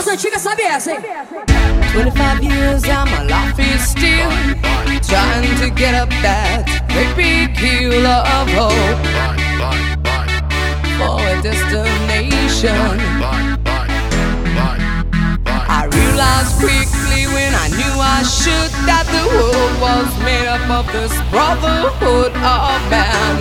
das antigas sabe essa, hein? 25 years and my life is still trying to get up that great big hill of hope for a destination. I realized quickly when I knew I should that the world was made up of this brotherhood of man,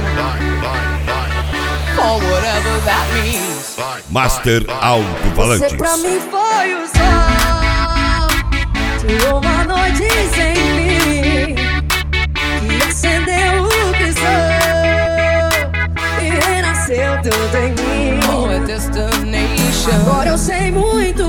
for whatever that means. Master Alto-Falantes. Você pra mim foi o sol de uma noite sem fim, que acendeu o que sou e renasceu tudo em mim. For a destination. Agora eu sei muito